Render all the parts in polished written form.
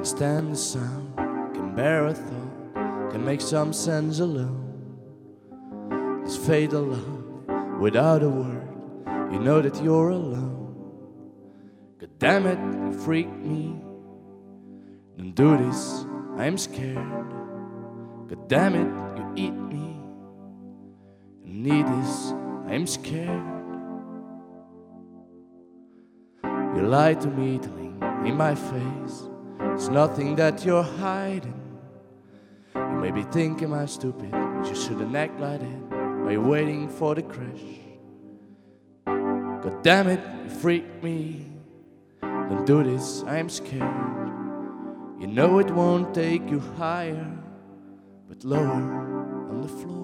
can stand the sound, can bear a thought, can make some sense alone. This fatal love, without a word, you know that you're alone. God damn it, you freak me. Don't do this, I'm scared. God damn it, you eat me. You need this, I'm scared. You lie to me, telling in my face it's nothing that you're hiding. You may be thinking I'm stupid, but you shouldn't act like it while you're waiting for the crash. God damn it, you freak me. Don't do this, I'm scared. You know it won't take you higher, but lower on the floor.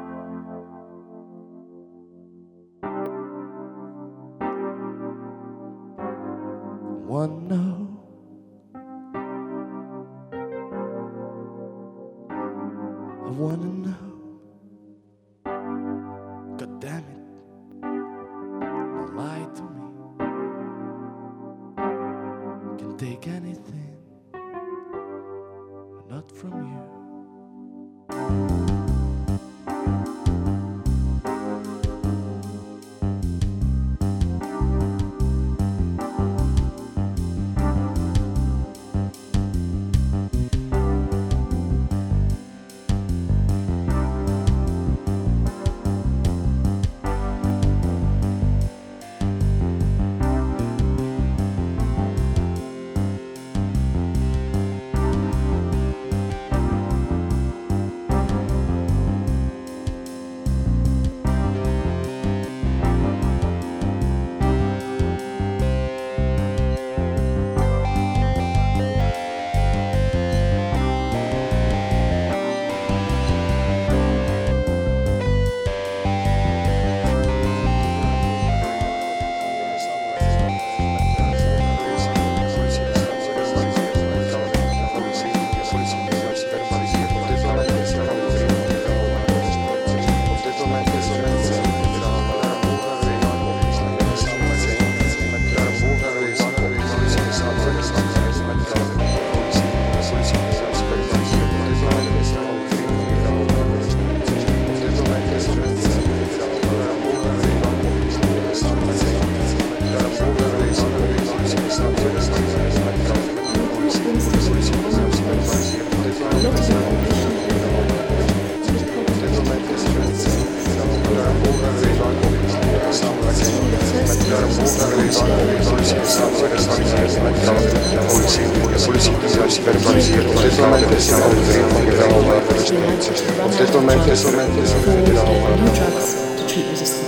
I wanna know. I wanna know. God damn it, don't lie to me. Can take anything, but not from you. New drugs to treat resistance.